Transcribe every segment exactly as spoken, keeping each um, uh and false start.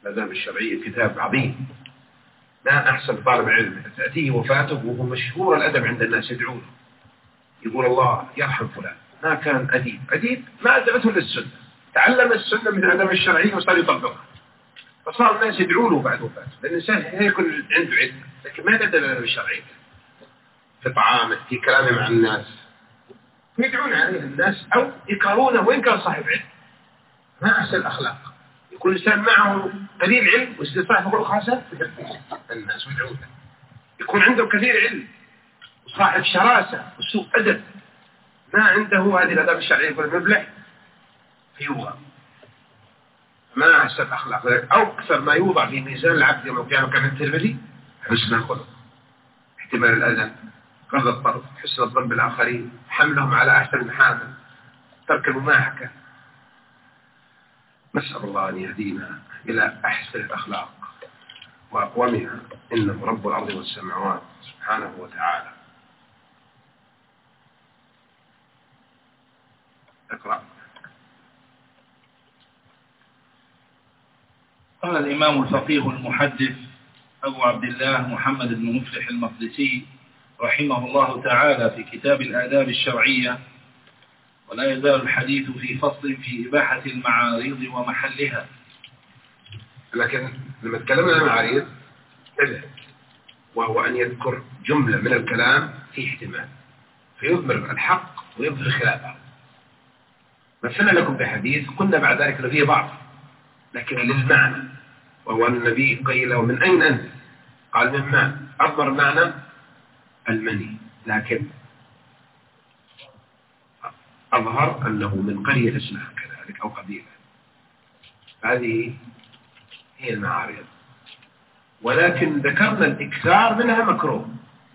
الآداب الشرعية كتاب عظيم، ما أحسن طالب علم تأتيه وفاته وهو مشهور الأدب عند الناس، يدعونه يقول الله يرحم فلان، ما كان أديب أديب ما أدبته للسنة، تعلم السنة من الأدب الشرعي وصار يطبقها، فصار الناس يدعونه بعد وفاته، لأن الإنسان يكون عنده علم لكن ما يدب الأدب الشرعي في طعامه في كلامه مع الناس، يدعون عليه الناس أو يكرهونه وإن كان صاحب علم. ما أحسن الأخلاق يكون الإنسان معه قليل علم واستطاع فوق الخاصة الناس ويدعونه، يكون عنده كثير علم وصاحب شراسة وسوء أدب ما عنده هذه الأداب الشرعية يقول مبلح فيوضع. ما أحسن الأخلاق أو أكثر ما يوضع في ميزان العبد يوم القيامة كان الترمذي حسن الخلق، احتمال الأذى، غض الطرف، حسن الظن بالآخرين، حملهم على أحسن المحامل، ترك المماحكة. نسأل الله أن يهدينا إلى أحسن الأخلاق وأقومها، إنه رب الأرض والسماوات سبحانه وتعالى. اقرأ. قال الإمام الفقيه المحدث أبو عبد الله محمد بن مفلح المقدسي رحمه الله تعالى في كتاب الآداب الشرعية: ولا يزال الحديث في فصل في إباحة المعاريض ومحلها. لكن لما تكلمنا عن المعاريض انتبه، وهو أن يذكر جملة من الكلام في احتمال فيظهر الحق ويظهر خلافه. مثلنا لكم بحديث قلنا بعد ذلك أنه فيه ضعف لكن للمعنى، وهو النبي قيل ومن أين أنت؟ قال من ماء، أظهر معنى المني، لكن أظهر أنه من قرية اسمها كذلك أو قبيلة. هذه هي المعارض، ولكن ذكرنا الإكثار منها مكروه،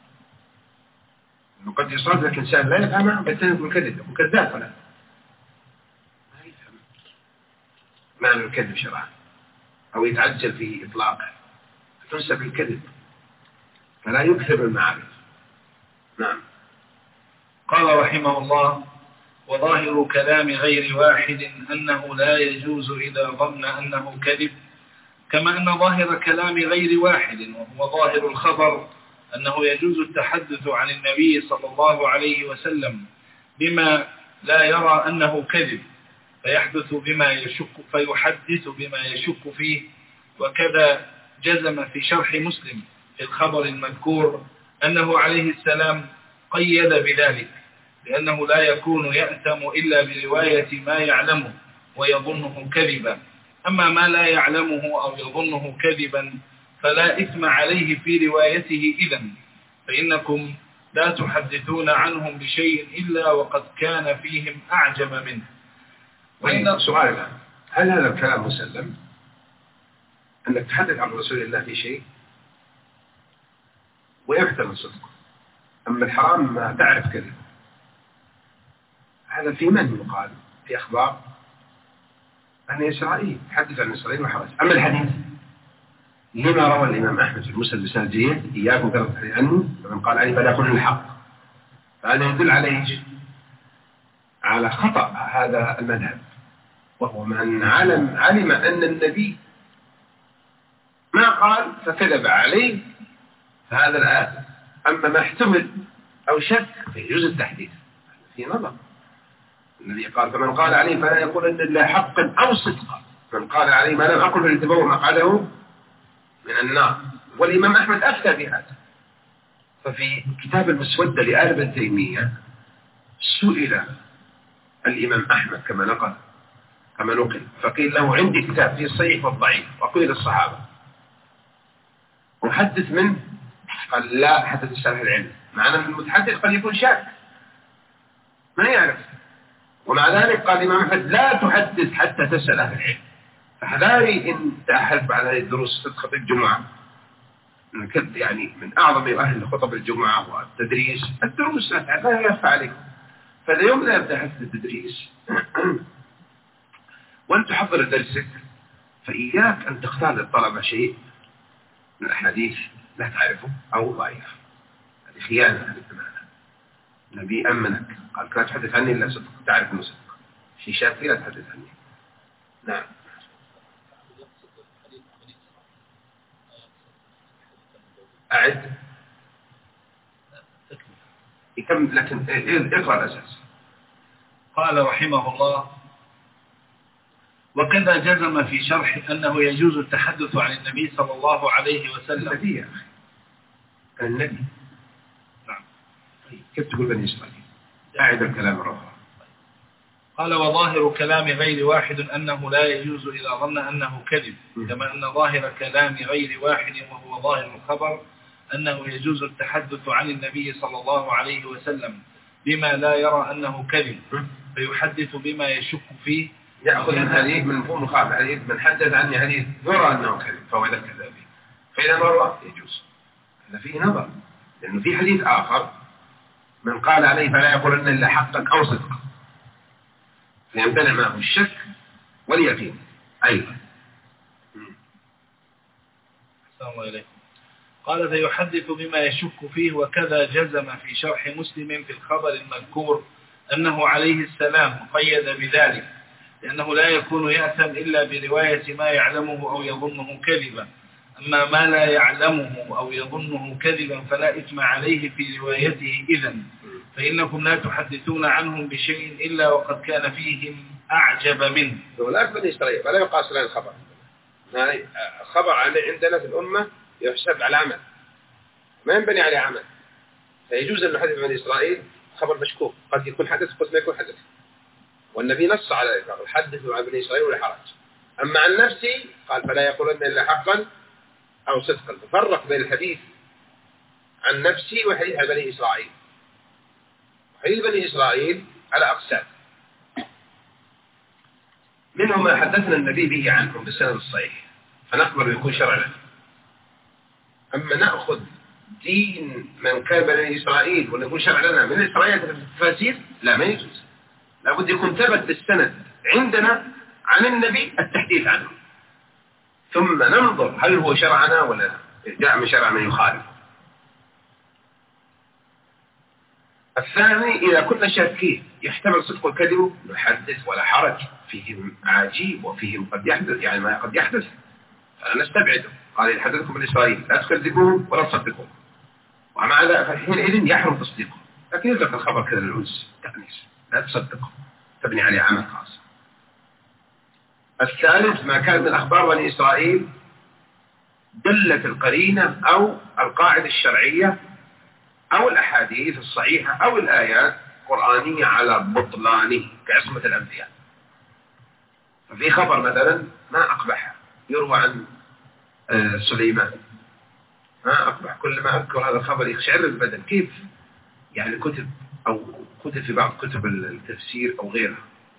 إنه قد يصاد لك إنسان لا يفهمها بتنزل الكذب وكذاب ولا ما يفهم معنى الكذب شرعا أو يتعجل في إطلاقه فتنسب الكذب، فلا يكثر المعارض. نعم. قال رحمه الله: وظاهر كلام غير واحد أنه لا يجوز إذا ظن أنه كذب، كما أن ظاهر كلام غير واحد وهو ظاهر الخبر أنه يجوز التحدث عن النبي صلى الله عليه وسلم بما لا يرى أنه كذب فيحدث بما يشك فيحدث بما يشك فيه. وكذا جزم في شرح مسلم في الخبر المذكور أنه عليه السلام قيد بذلك، لأنه لا يكون يأتم إلا برواية ما يعلمه ويظنه كذبا، أما ما لا يعلمه أو يظنه كذبا فلا إثم عليه في روايته إذن، فإنكم لا تحدثون عنهم بشيء إلا وقد كان فيهم أعجب منه. وإن سؤال الآن، هل هذا الكلام مسلم أنك تحدث عن رسول الله في شيء ويحتمل صدقه، أما الحرام ما تعرف كذب؟ هذا في من يقال في أخبار عن إسرائيل، تحدث عن إسرائيل وحرج. أما الحديث لما روى الإمام أحمد في المسند بسند جيد: إياكم ترى عنه فمن قال عليه فلا يقول الحق، فهذا يدل عليه على خطأ هذا المذهب، وهو من علم علم أن النبي ما قال فكذب عليه فهذا الآن، أما ما احتمل أو شك فيجوز التحديث في نظر. النبي قال: فمن قال عليه فلا يقول إن الله حقا أو صدقا، من قال عليه ما لم أقل فليتبوأ مقعده من النار. والإمام أحمد أفتى بهذا. ففي كتاب المسودة لآل ابن تيمية سئل الإمام أحمد كما نقل كما نقل فقيل له: عندي كتاب فيه الصحيح والضعيف وقيل الصحابة محدث منه؟ قال: لا، حتى تسأل العلم. معنى المتحدث قد يكون شاك ما يعرف، ومع ذلك قال الإمام أحمد: لا تحدث حتى تسأل أهل العلم. فحذاري إن تأهلت بعد هذه الدروس خطب الجمعة، يعني من أعظم أهل خطب الجمعة والتدريس الدروس لا يخفى عليكم، فإذا يوم لا يبدأ حفظ التدريس وأن تحضر درسك فإياك أن تختار للطلبة شيء من الأحاديث لا تعرفه أو ضعيف. هذه خيانة، هذه أمانة. النبي أمنك قال: لا تحدث عني إلا صدق، تعرف أنه صدق، شيء شاك لا تحدث عني. نعم. أعد يتم، لكن اقرأ الأساس. قال رحمه الله: وكذا جزم في شرح أنه يجوز التحدث عن النبي صلى الله عليه وسلم. النبي يا أخي، النبي. نعم. كيف تقول بني إسرائيل؟ أعد الكلام مرة. قال: وظاهر كلام غير واحد أنه لا يجوز إذا ظن أنه كذب، كما أن ظاهر كلام غير واحد وهو ظاهر الخبر أنه يجوز التحدث عن النبي صلى الله عليه وسلم بما لا يرى أنه كذب، فيحدث بما يشك فيه. يأخذ الحديث من مفهوم مخالف، حديث من حدث عني حديث يرى أنه كذب فهو ذا كذاب، فإذا مرة يجوز. هذا فيه نظر، لأنه في حديث آخر من قال عليه فلا يقولن إلا حقا أو صدقا، فيمتنع معه الشك واليقين أيضا. السلام عليكم. قال: فيحدث بما يشك فيه. وكذا جزم في شرح مسلم في الخبر المذكور أنه عليه السلام قيد بذلك، لأنه لا يكون يأثم إلا برواية ما يعلمه أو يظنه كذبا، أما ما لا يعلمه أو يظنه كذبا فلا إثم عليه في روايته إذن، فإنكم لا تحدثون عنهم بشيء إلا وقد كان فيهم أعجب منه. لا بني إسرائيل ولا يقاس لنا الخبر. الخبر عندنا في الأمة يحسب على عمل، ما ينبني عليه عمل، فيجوز أن نحدث بني إسرائيل خبر مشكوك، قد يكون حدث قد ما يكون حدث، والنبي نص على ذلك: حدثوا عن بني إسرائيل ولا حرج. أما عن نفسي قال: فلا يقولن إلا حقا أو صدقا، ففرق بين الحديث عن نفسي وحديث عن بني إسرائيل. حديث بني إسرائيل على أقسام، منهم ما حدثنا النبي به عنهم بالسند الصحيح فنقبل يكون شرع لنا. أما نأخذ دين من كان بني إسرائيل ونقول شرع لنا من إسرائيل في التفاسير، لا، ما يجوز. لابد يكون ثبت بالسند عندنا عن النبي التحديث عنه، ثم ننظر هل هو شرعنا ولا جاء من شرع من يخالف. الثاني: إذا كنا شاكين يحتمل صدق الكذب نحدث ولا حرج، فيهم عجيب وفيهم قد يحدث، يعني ما قد يحدث فنستبعده. قال: يحدثكم من إسرائيل لا تكذبوهم ولا تصدقوهم، ومع ذلك حينئذ يحرم تصديقهم، لكن يطلق الخبر كذا للأنس تأنيس، لا تصدقه، تبني عليه عمل خاص. الثالث: ما كان من أخبار بني إسرائيل دلت القرينة أو القاعدة الشرعية أو الأحاديث الصحيحة أو الآيات القرآنية على بطلانه كعصمة الأنبياء. ففي خبر مثلا ما أقبح يروى عن سليمان، ما أقبح، كل ما أذكر هذا الخبر يخشعر البدن. كيف يعني كتب أو كتب في بعض كتب التفسير أو غيرها،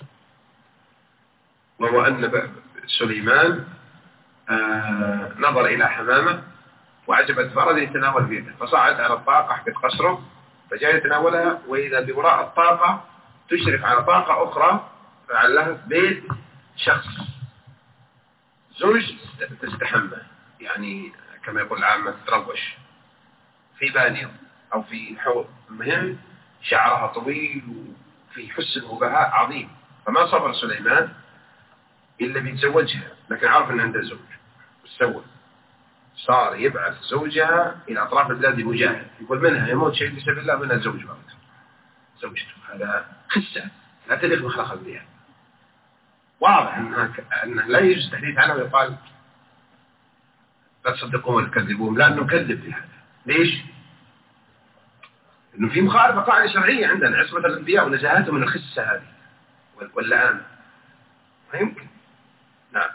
وهو أن سليمان آه نظر إلى حمامة وعجبت فرد يتناول بيده، فصعد على الطاقة حق قصره فجاء يتناولها، وإذا بوراء الطاقة تشرف على طاقة أخرى فعلها بيت شخص زوج تستحمى، يعني كما يقول العامة تتروش في بانية أو في حوض، المهم شعرها طويل وفي حسن وبهاء عظيم، فما صبر سليمان إلا بيتزوجها، لكن عارف أن عنده زوج، والسوى صار يبعث زوجها إلى أطراف البلاد مجاهد، يقول منها يموت شيء بسبب الله، منها زوج بعد زوجته. هذا خسة لا تليق بخلق الأنبياء. واضح أنها أنه لا يجوز التحديث عنه ويقال لا تصدقون ولا تكذبون، لا نكذب في هذا. ليش؟ إنه في مخالفة قاعدة شرعية عندنا، عصمة الأنبياء ونزاهتهم من الخسة هذه واللعان، ما يمكن. نعم.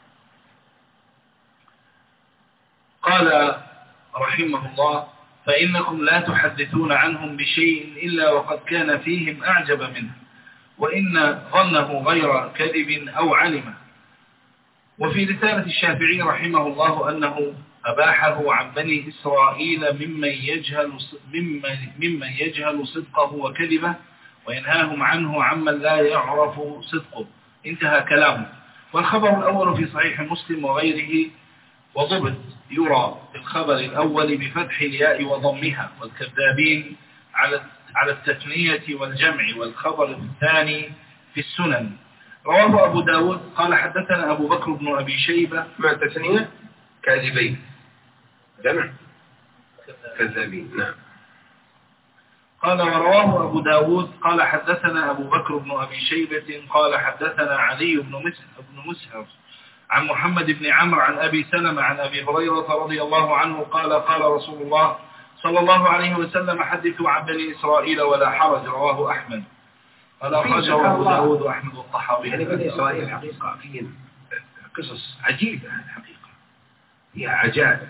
قال رحمه الله: فإنكم لا تحدثون عنهم بشيء إلا وقد كان فيهم أعجب منه، وإن ظنه غير كذب أو علمه. وفي رسالة الشافعي رحمه الله أنه أباحه عن بني إسرائيل ممن يجهل, ممن, ممن يجهل صدقه وكذبه، وينهاهم عنه عمن لا يعرف صدقه. انتهى كلامه. والخبر الأول في صحيح مسلم وغيره وضبط يرى في الخبر الأول بفتح الياء وضمها، والكذابين على على التثنية والجمع، والخبر الثاني في السنن. رواه أبو داود قال: حدثنا أبو بكر بن أبي شيبة. ما التثنية؟ كاذبين، جمع كذابين. نعم. قال ورواه أبو داود قال حدثنا أبو بكر بن أبي شيبة قال حدثنا علي بن مسهر عن محمد بن عمرو عن أبي سلمة عن أبي هريرة رضي الله عنه قال قال رسول الله صلى الله عليه وسلم حدثوا عن بني إسرائيل ولا حرج. رواه أحمد. قال أخرجه أبو داود وأحمد والطحاوي. يعني بني إسرائيل حقيقة فيهم قصص عجيبة الحقيقة، هي عجائب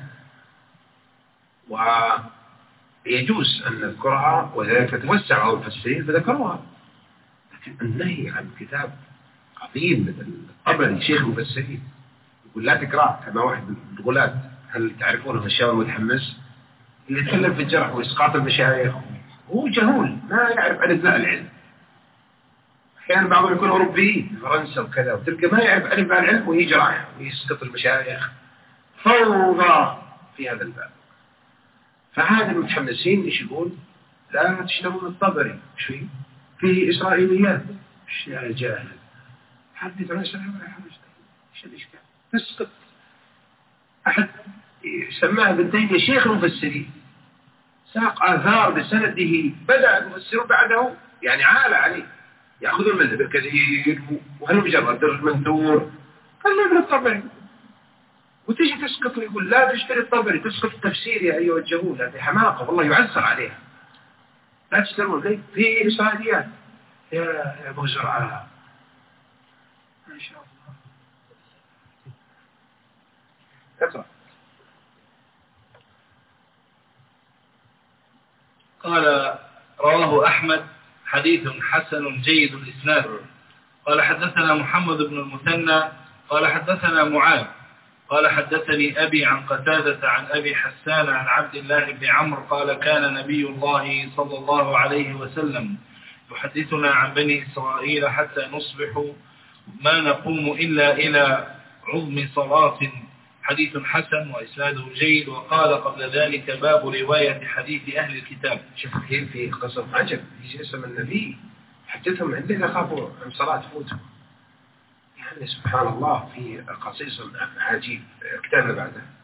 ويجوز أن نذكرها، وذلك توسع المفسرين فذكروها، لكن النهي عن كتاب عظيم مثل الطبري شيخ المفسرين يقول لا تقرأ كما واحد من الغلاة، هل تعرفونه الشاوي المتحمس اللي يتكلم في الجرح وإسقاط المشايخ، هو جهول ما يعرف ألف باء العلم. أحيانا بعضهم يكون أوروبي في فرنسا وكذا وتلقى ما يعرف ألف باء العلم وهي جراح ويسقط المشايخ، فوضى في هذا الباب. فهذا المتحمسين ايش يقول؟ لا تشترون الطبري شيء فيه إسرائيليات، ايش يا جاهل حدث عن السلام ولا حرج، ايش الإشكال؟ تسقط. أحد سماه ابن تيمية شيخ المفسرين، ساق آثار بسنده، بدأ المفسرون بعده يعني عال عليه يأخذون منه بالكثير، وهل مجرد در المنثور قال له ابن الطبري، وتيجي تسقط ويقول لا تشتري الطبري، تسقط التفسير يا أيها الجهول. هذه حماقة والله يعذر عليها. لا تشترون ليه في إسرائيليات يا أبو زرعة ما شاء الله. اقرأ. قال رواه أحمد حديث حسن جيد الإسناد. قال حدثنا محمد بن المثنى قال حدثنا معاذ قال حدثني أبي عن قتادة عن أبي حسان عن عبد الله بن عمرو قال كان نبي الله صلى الله عليه وسلم يحدثنا عن بني إسرائيل حتى نصبح ما نقوم إلا إلى عظم صلاة. حديث حسن وإسناده جيد. وقال قبل ذلك باب رواية حديث أهل الكتاب. شوف كيف في قصة عجب، يجي اسم النبي حدثهم عندنا خافوا عن صلاة فوتهم، يعني سبحان الله في قصيص عجيب. كتابنا بعده